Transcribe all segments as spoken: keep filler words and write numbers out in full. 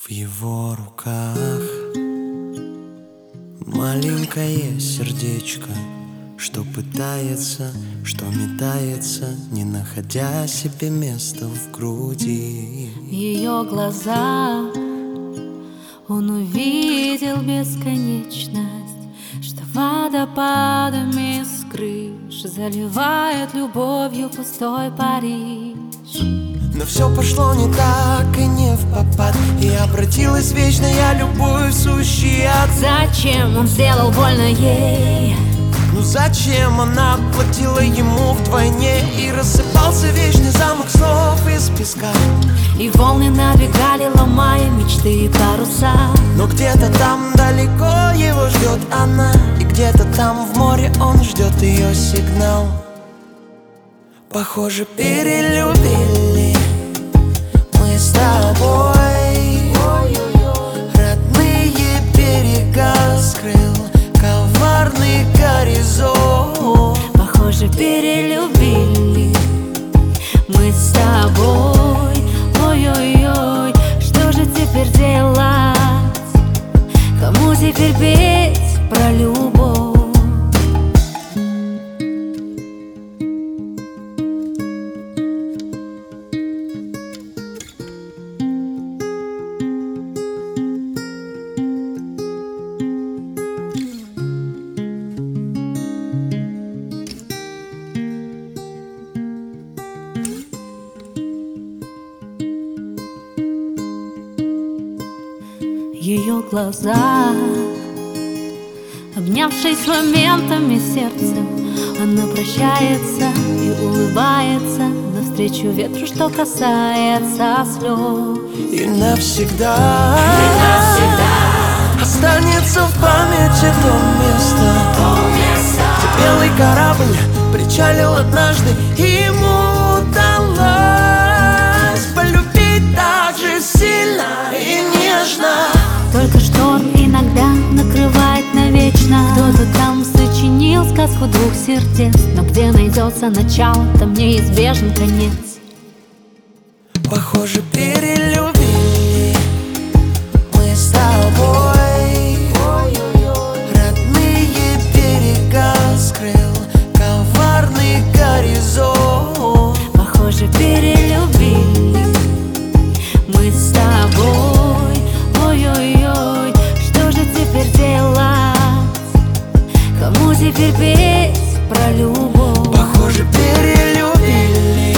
В его руках маленькое сердечко, что пытается, что метается, не находя себе места в груди. Ее глаза, он увидел бесконечность, что водопадами с крыш заливает любовью пустой Париж. Но все пошло не так и не впопад, и обратилась вечная любовь в сущий ад. Зачем он сделал больно ей? Ну зачем она платила ему вдвойне? И рассыпался вечный замок слов из песка, и волны набегали, ломая мечты и паруса. Но где-то там далеко его ждет она, и где-то там в море он ждет ее сигнал. Похоже, перелюбили мы с тобой. Родные берега скрыл коварный горизонт. Похоже, перелюбили мы с тобой. Ой-ой-ой, что же теперь делать? Кому теперь петь про любовь? Ее глаза, обнявшись моментами сердцем, она прощается и улыбается навстречу ветру, что касается слез. И навсегда, и навсегда останется в памяти то место, то место, где белый корабль причалил однажды, и ему удалось полюбить так же сильно и нежно. Только шторм иногда накрывает навечно. Кто-то там сочинил сказку двух сердец, но где найдется начало, там неизбежен конец. Похоже, перелюбили мы с тобой. Родные берега скрыл коварный горизонт. Похоже, перелюбили мы с тобой. Ой-ой-ой, что же теперь делать? Кому теперь петь про любовь? Похоже, перелюбили.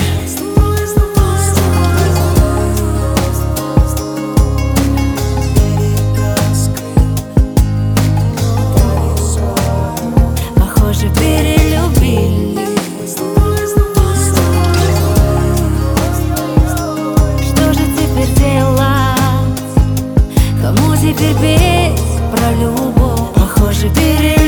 Похоже, перелюбили. Что же теперь делать? Кому теперь петь про любовь? Похоже, перелюбили.